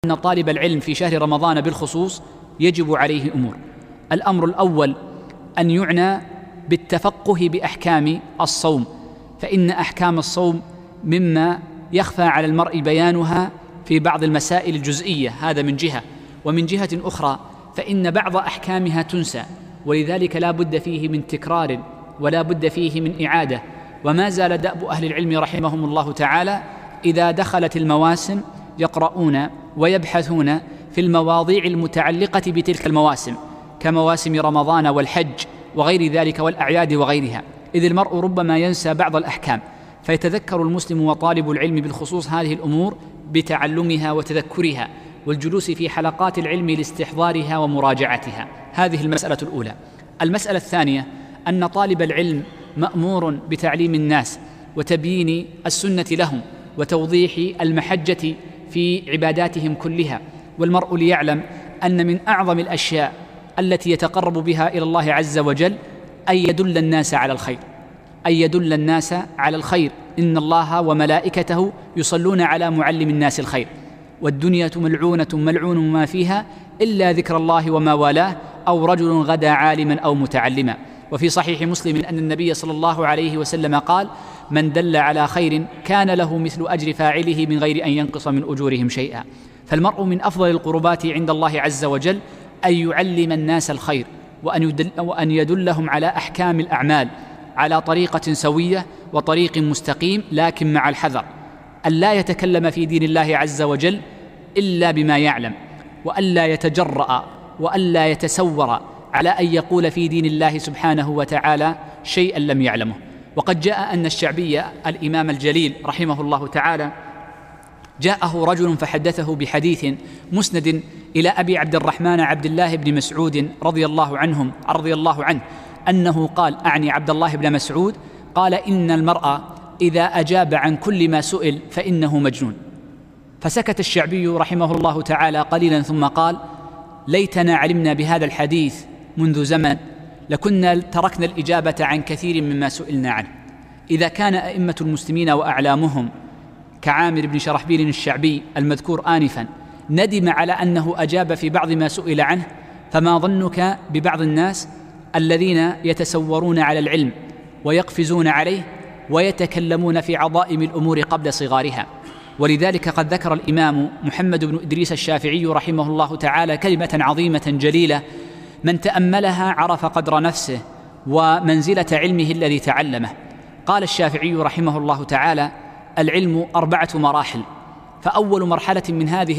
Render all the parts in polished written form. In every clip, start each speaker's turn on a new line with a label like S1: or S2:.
S1: أن طالب العلم في شهر رمضان بالخصوص يجب عليه أمور. الأمر الأول أن يعنى بالتفقه بأحكام الصوم، فإن أحكام الصوم مما يخفى على المرء بيانها في بعض المسائل الجزئية، هذا من جهة، ومن جهة أخرى فإن بعض أحكامها تنسى، ولذلك لا بد فيه من تكرار ولا بد فيه من إعادة. وما زال دأب أهل العلم رحمهم الله تعالى إذا دخلت المواسم يقرؤون ويبحثون في المواضيع المتعلقة بتلك المواسم كمواسم رمضان والحج وغير ذلك والأعياد وغيرها، إذ المرء ربما ينسى بعض الأحكام، فيتذكر المسلم وطالب العلم بالخصوص هذه الأمور بتعلمها وتذكرها والجلوس في حلقات العلم لاستحضارها ومراجعتها. هذه المسألة الأولى. المسألة الثانية أن طالب العلم مأمور بتعليم الناس وتبيين السنة لهم وتوضيح المحجة في عباداتهم كلها، والمرء ليعلم أن من أعظم الأشياء التي يتقرب بها إلى الله عز وجل أن يدل الناس على الخير، أن يدل الناس على الخير. إن الله وملائكته يصلون على معلم الناس الخير، والدنيا ملعونة ملعون ما فيها إلا ذكر الله وما والاه، أو رجل غدا عالما أو متعلما. وفي صحيح مسلم أن النبي صلى الله عليه وسلم قال: من دل على خير كان له مثل أجر فاعله من غير أن ينقص من أجورهم شيئا. فالمرء من أفضل القربات عند الله عز وجل أن يعلم الناس الخير وأن يدلهم على أحكام الأعمال على طريقة سوية وطريق مستقيم، لكن مع الحذر أن لا يتكلم في دين الله عز وجل إلا بما يعلم، وأن لا يتجرأ وأن لا يتسور على أن يقول في دين الله سبحانه وتعالى شيئا لم يعلمه. وقد جاء أن الشعبي الإمام الجليل رحمه الله تعالى جاءه رجل فحدثه بحديث مسند إلى أبي عبد الرحمن عبد الله بن مسعود رضي الله عنه أنه قال، أعني عبد الله بن مسعود، قال: إن المرء إذا أجاب عن كل ما سئل فإنه مجنون. فسكت الشعبي رحمه الله تعالى قليلا ثم قال: ليتنا علمنا بهذا الحديث منذ زمن لكنا تركنا الإجابة عن كثير مما سئلنا عنه. إذا كان أئمة المسلمين وأعلامهم كعامر بن شرحبيل الشعبي المذكور آنفا ندم على أنه أجاب في بعض ما سئل عنه، فما ظنك ببعض الناس الذين يتسورون على العلم ويقفزون عليه ويتكلمون في عظائم الأمور قبل صغارها. ولذلك قد ذكر الإمام محمد بن إدريس الشافعي رحمه الله تعالى كلمة عظيمة جليلة من تأملها عرف قدر نفسه ومنزلة علمه الذي تعلمه. قال الشافعي رحمه الله تعالى: العلم 4 مراحل، فأول مرحلة من هذه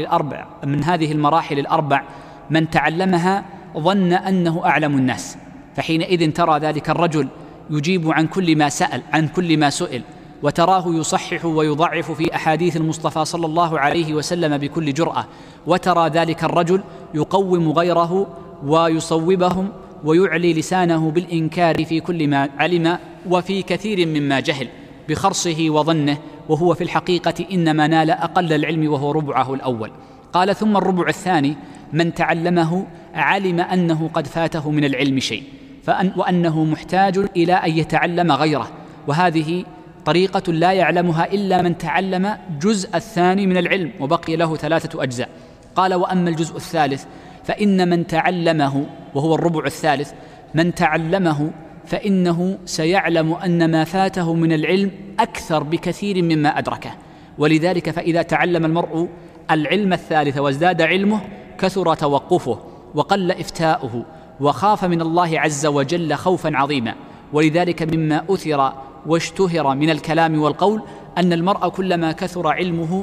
S1: المراحل الأربع من تعلمها ظن أنه أعلم الناس، فحينئذ ترى ذلك الرجل يجيب عن كل ما سئل، وتراه يصحح ويضعف في أحاديث المصطفى صلى الله عليه وسلم بكل جرأة، وترى ذلك الرجل يقوم غيره ويصوبهم ويعلي لسانه بالإنكار في كل ما علم وفي كثير مما جهل بخرصه وظنه، وهو في الحقيقة إنما نال أقل العلم وهو ربعه الأول. قال: ثم الربع الثاني من تعلمه علم أنه قد فاته من العلم شيء وأنه محتاج إلى أن يتعلم غيره، وهذه طريقة لا يعلمها إلا من تعلم جزء الثاني من العلم وبقي له 3 أجزاء. قال: وأما الجزء الثالث فإن من تعلمه، وهو الربع الثالث، من تعلمه فإنه سيعلم أن ما فاته من العلم أكثر بكثير مما أدركه. ولذلك فإذا تعلم المرء العلم الثالث وازداد علمه كثر توقفه وقل إفتاؤه وخاف من الله عز وجل خوفا عظيما. ولذلك مما أثر واشتهر من الكلام والقول أن المرء كلما كثر علمه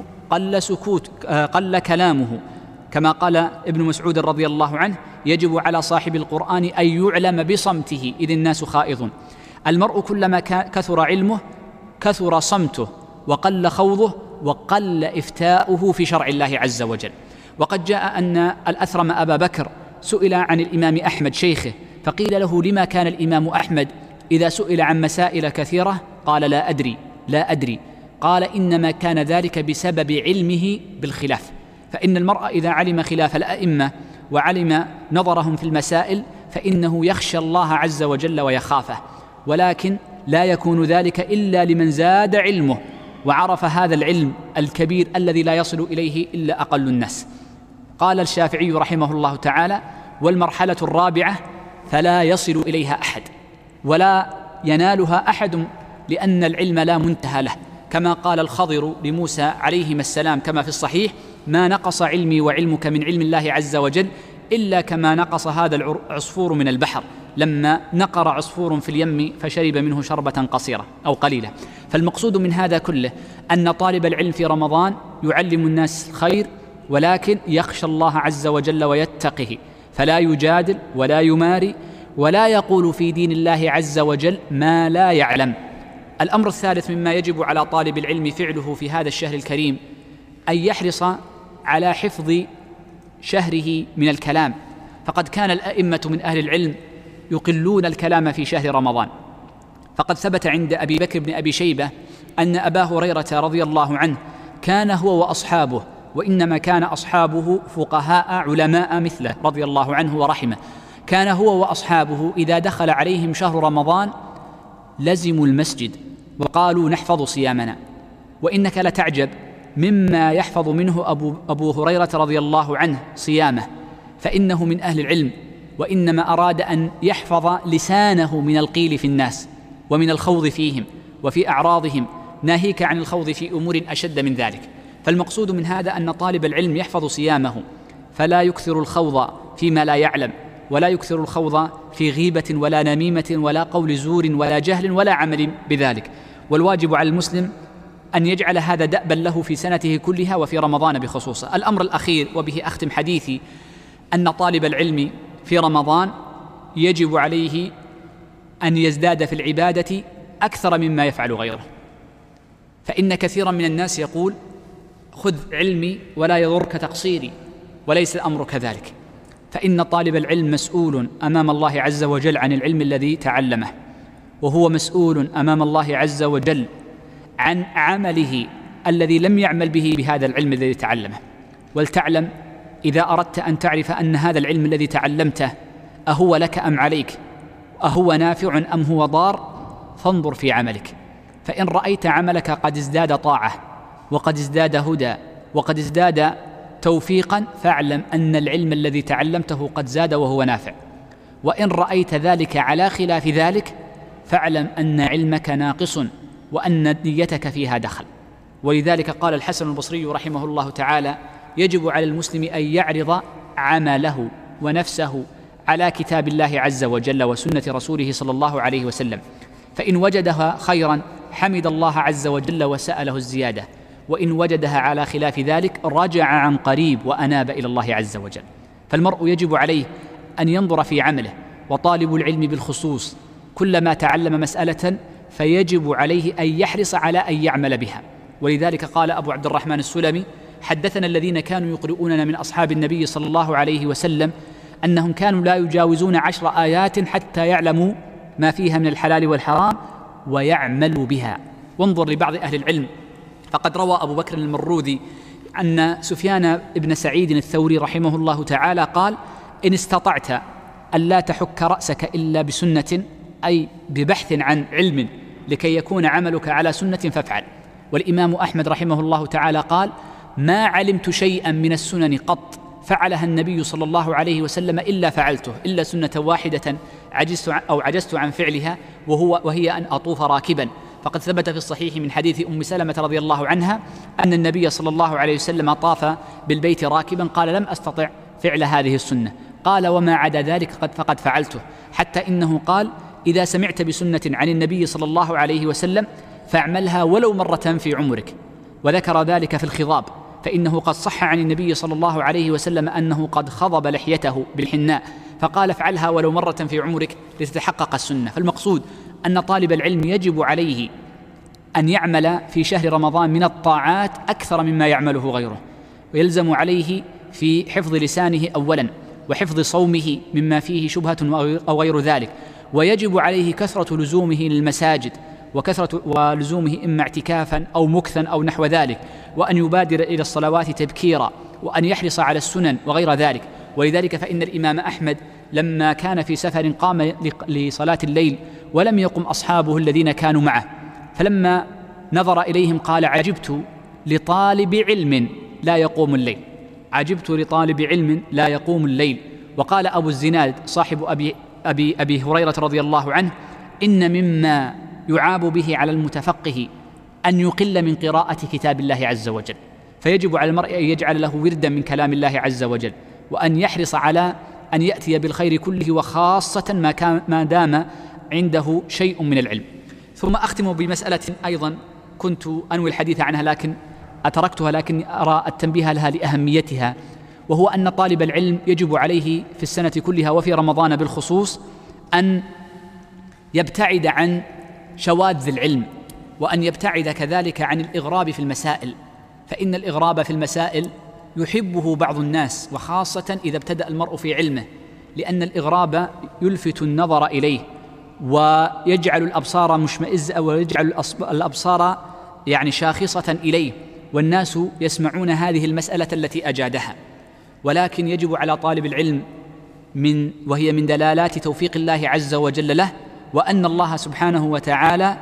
S1: قل كلامه، كما قال ابن مسعود رضي الله عنه: يجب على صاحب القرآن أن يعلم بصمته إذ الناس خائض. المرء كلما كثر علمه كثر صمته وقل خوضه وقل إفتاؤه في شرع الله عز وجل. وقد جاء أن الأثرم أبا بكر سئل عن الإمام أحمد شيخه، فقيل له: لما كان الإمام أحمد إذا سئل عن مسائل كثيرة قال: لا أدري. قال: إنما كان ذلك بسبب علمه بالخلاف، فإن المرء إذا علم خلاف الأئمة وعلم نظرهم في المسائل فإنه يخشى الله عز وجل ويخافه، ولكن لا يكون ذلك إلا لمن زاد علمه وعرف هذا العلم الكبير الذي لا يصل إليه إلا أقل الناس. قال الشافعي رحمه الله تعالى: والمرحلة الرابعة فلا يصل إليها أحد ولا ينالها أحد، لأن العلم لا منتهى له، كما قال الخضر لموسى عليهما السلام كما في الصحيح: ما نقص علمي وعلمك من علم الله عز وجل إلا كما نقص هذا العصفور من البحر لما نقر عصفور في اليم فشرب منه شربة قصيرة أو قليلة. فالمقصود من هذا كله أن طالب العلم في رمضان يعلم الناس الخير، ولكن يخشى الله عز وجل ويتقه، فلا يجادل ولا يماري ولا يقول في دين الله عز وجل ما لا يعلم. الأمر الثالث مما يجب على طالب العلم فعله في هذا الشهر الكريم أن يحرص على حفظ شهره من الكلام، فقد كان الأئمة من أهل العلم يقلون الكلام في شهر رمضان. فقد ثبت عند أبي بكر بن أبي شيبة أن أبا هريرة رضي الله عنه كان هو وأصحابه، وإنما كان أصحابه فقهاء علماء مثله رضي الله عنه ورحمه، كان هو وأصحابه إذا دخل عليهم شهر رمضان لزموا المسجد وقالوا: نحفظ صيامنا. وإنك لتعجب مما يحفظ منه أبو هريرة رضي الله عنه صيامه، فإنه من أهل العلم، وإنما أراد أن يحفظ لسانه من القيل في الناس ومن الخوض فيهم وفي أعراضهم، ناهيك عن الخوض في أمور أشد من ذلك. فالمقصود من هذا أن طالب العلم يحفظ صيامه، فلا يكثر الخوض فيما لا يعلم، ولا يكثر الخوض في غيبة ولا نميمة ولا قول زور ولا جهل ولا عمل بذلك. والواجب على المسلم أن يجعل هذا دأبا له في سنته كلها وفي رمضان بخصوصه. الأمر الأخير وبه أختم حديثي أن طالب العلم في رمضان يجب عليه أن يزداد في العبادة أكثر مما يفعل غيره، فإن كثيرا من الناس يقول: خذ علمي ولا يضرك تقصيري، وليس الأمر كذلك. فإن طالب العلم مسؤول أمام الله عز وجل عن العلم الذي تعلمه، وهو مسؤول أمام الله عز وجل عن عمله الذي لم يعمل به بهذا العلم الذي تعلمه. ولتعلم إذا أردت أن تعرف أن هذا العلم الذي تعلمته أهو لك أم عليك، أهو نافع أم هو ضار، فانظر في عملك. فإن رأيت عملك قد ازداد طاعة وقد ازداد هدى وقد ازداد توفيقا، فاعلم أن العلم الذي تعلمته قد زاد وهو نافع. وإن رأيت ذلك على خلاف ذلك، فاعلم أن علمك ناقص وأن نيتك فيها دخل. ولذلك قال الحسن البصري رحمه الله تعالى: يجب على المسلم أن يعرض عمله ونفسه على كتاب الله عز وجل وسنة رسوله صلى الله عليه وسلم، فإن وجدها خيرا حمد الله عز وجل وسأله الزيادة، وإن وجدها على خلاف ذلك رجع عن قريب وأناب إلى الله عز وجل. فالمرء يجب عليه أن ينظر في عمله، وطالب العلم بالخصوص كلما تعلم مسألة فيجب عليه أن يحرص على أن يعمل بها. ولذلك قال أبو عبد الرحمن السلمي: حدثنا الذين كانوا يقرؤوننا من أصحاب النبي صلى الله عليه وسلم أنهم كانوا لا يجاوزون 10 آيات حتى يعلموا ما فيها من الحلال والحرام ويعملوا بها. وانظر لبعض أهل العلم، فقد روى أبو بكر المروذي أن سفيان بن سعيد الثوري رحمه الله تعالى قال: إن استطعت أن لا تحك رأسك إلا بسنة، أي ببحث عن علم لكي يكون عملك على سنة، فافعل. والإمام أحمد رحمه الله تعالى قال: ما علمت شيئا من السنن قط فعلها النبي صلى الله عليه وسلم إلا فعلته، إلا سنة واحدة عجزت عن فعلها وهي أن أطوف راكبا. فقد ثبت في الصحيح من حديث أم سلمة رضي الله عنها أن النبي صلى الله عليه وسلم طاف بالبيت راكبا، قال: لم أستطع فعل هذه السنة، قال: وما عدا ذلك فقد فعلته. حتى إنه قال: إذا سمعت بسنة عن النبي صلى الله عليه وسلم فاعملها ولو مرة في عمرك. وذكر ذلك في الخضاب، فإنه قد صح عن النبي صلى الله عليه وسلم أنه قد خضب لحيته بالحناء، فقال: افعلها ولو مرة في عمرك لتتحقق السنة. فالمقصود أن طالب العلم يجب عليه أن يعمل في شهر رمضان من الطاعات أكثر مما يعمله غيره، ويلزم عليه في حفظ لسانه أولا، وحفظ صومه مما فيه شبهة أو غير ذلك. ويجب عليه كثرة لزومه للمساجد، وكثرة ولزومه إما اعتكافا أو مكثا أو نحو ذلك، وأن يبادر إلى الصلوات تبكيرا، وأن يحرص على السنن وغير ذلك. ولذلك فإن الإمام أحمد لما كان في سفر قام لصلاة الليل ولم يقم أصحابه الذين كانوا معه، فلما نظر إليهم قال: عجبت لطالب علم لا يقوم الليل، عجبت لطالب علم لا يقوم الليل. وقال أبو الزناد صاحب أبي هريرة رضي الله عنه: إن مما يعاب به على المتفقه أن يقل من قراءة كتاب الله عز وجل، فيجب على المرء أن يجعل له وردا من كلام الله عز وجل، وأن يحرص على أن يأتي بالخير كله، وخاصة ما دام عنده شيء من العلم. ثم أختم بمسألة أيضا كنت أنوي الحديث عنها لكن أتركتها، لكن أرى التنبيه لها لأهميتها، وهو أن طالب العلم يجب عليه في السنة كلها وفي رمضان بالخصوص أن يبتعد عن شواذ العلم، وأن يبتعد كذلك عن الإغراب في المسائل، فإن الإغراب في المسائل يحبه بعض الناس، وخاصة إذا ابتدأ المرء في علمه، لأن الإغراب يلفت النظر إليه ويجعل الأبصار مشمئزة، ويجعل الأبصار شاخصة إليه، والناس يسمعون هذه المسألة التي أجادها. ولكن يجب على طالب العلم وهي من دلالات توفيق الله عز وجل له، وأن الله سبحانه وتعالى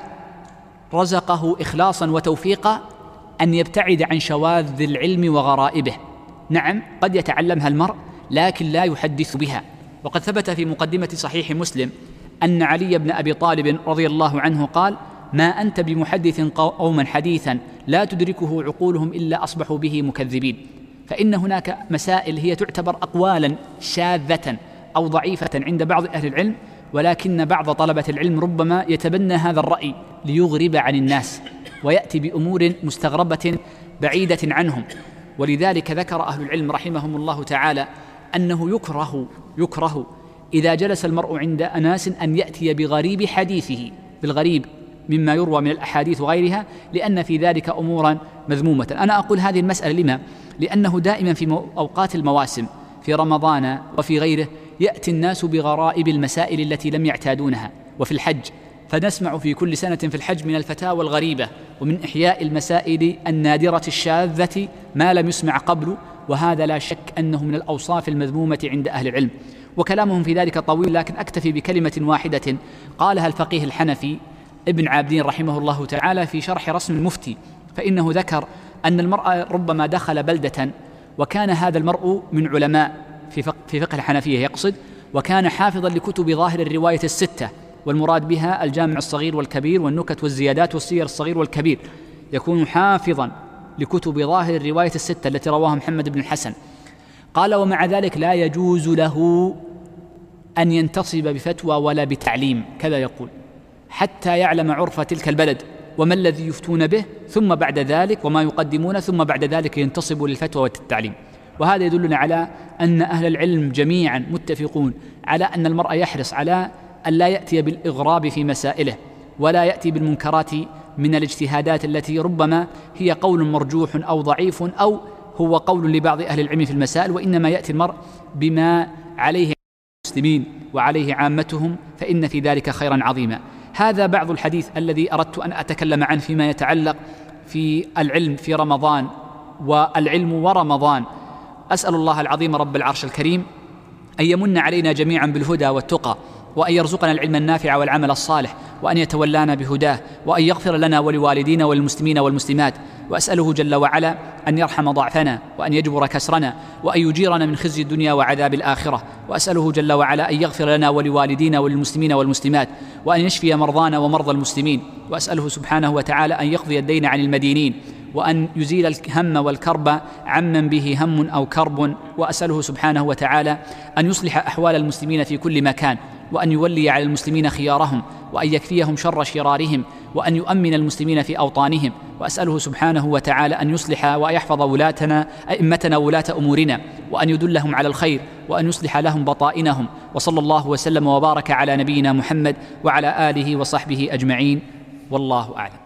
S1: رزقه إخلاصا وتوفيقا، أن يبتعد عن شواذ العلم وغرائبه. نعم، قد يتعلمها المرء لكن لا يحدث بها. وقد ثبت في مقدمة صحيح مسلم أن علي بن أبي طالب رضي الله عنه قال: ما أنت بمحدث قوما حديثا لا تدركه عقولهم إلا أصبحوا به مكذبين. فإن هناك مسائل هي تعتبر أقوالا شاذة أو ضعيفة عند بعض أهل العلم، ولكن بعض طلبة العلم ربما يتبنى هذا الرأي ليغرب عن الناس ويأتي بأمور مستغربة بعيدة عنهم. ولذلك ذكر أهل العلم رحمهم الله تعالى أنه يكره إذا جلس المرء عند أناس أن يأتي بغريب حديثه، بالغريب مما يروى من الأحاديث وغيرها، لأن في ذلك أمورا مذمومة. أنا أقول هذه المسألة لما؟ لأنه دائما في أوقات المواسم في رمضان وفي غيره يأتي الناس بغرائب المسائل التي لم يعتادونها، وفي الحج فنسمع في كل سنة في الحج من الفتاوى الغريبة ومن إحياء المسائل النادرة الشاذة ما لم يسمع قبل، وهذا لا شك أنه من الأوصاف المذمومة عند أهل العلم. وكلامهم في ذلك طويل، لكن أكتفي بكلمة واحدة قالها الفقيه الحنفي ابن عابدين رحمه الله تعالى في شرح رسم المفتي، فإنه ذكر أن المرء ربما دخل بلدة وكان هذا المرء من علماء في فقه الحنفية يقصد، وكان حافظا لكتب ظاهر الرواية الستة، والمراد بها الجامع الصغير والكبير والنكت والزيادات والسير الصغير والكبير، يكون حافظا لكتب ظاهر الرواية الستة التي رواها محمد بن الحسن. قال: ومع ذلك لا يجوز له أن ينتصب بفتوى ولا بتعليم، كذا يقول، حتى يعلم عرف تلك البلد وما الذي يفتون به، ثم بعد ذلك وما يقدمون، ثم بعد ذلك ينتصب للفتوى والتعليم. وهذا يدلنا على أن أهل العلم جميعا متفقون على أن المرء يحرص على أن لا يأتي بالإغراب في مسائله، ولا يأتي بالمنكرات من الاجتهادات التي ربما هي قول مرجوح أو ضعيف أو هو قول لبعض أهل العلم في المسائل، وإنما يأتي المرء بما عليه المسلمين وعليه عامتهم، فإن في ذلك خيرا عظيما. هذا بعض الحديث الذي أردت أن أتكلم عنه فيما يتعلق في العلم في رمضان والعلم ورمضان. أسأل الله العظيم رب العرش الكريم أن يمن علينا جميعا بالهدى والتقى، وأن يرزقنا العلم النافع والعمل الصالح، وأن يتولانا بهداه، وأن يغفر لنا ولوالدينا والمسلمين والمسلمات. وأسأله جل وعلا أن يرحم ضعفنا، وأن يجبر كسرنا، وأن يجيرنا من خزي الدنيا وعذاب الآخرة. وأسأله جل وعلا أن يغفر لنا ولوالدينا وللمسلمين والمسلمات، وأن يشفي مرضانا ومرضى المسلمين. وأسأله سبحانه وتعالى أن يقضي الدين عن المدينين، وأن يزيل الهم والكرب عمن به هم أو كرب. وأسأله سبحانه وتعالى أن يصلح أحوال المسلمين في كل مكان، وأن يولي على المسلمين خيارهم، وأن يكفيهم شر شرارهم، وأن يؤمن المسلمين في أوطانهم. وأسأله سبحانه وتعالى أن يصلح ويحفظ ولاتنا أئمتنا ولاة أمورنا، وأن يدلهم على الخير، وأن يصلح لهم بطائنهم. وصلى الله وسلم وبارك على نبينا محمد وعلى آله وصحبه أجمعين، والله أعلم.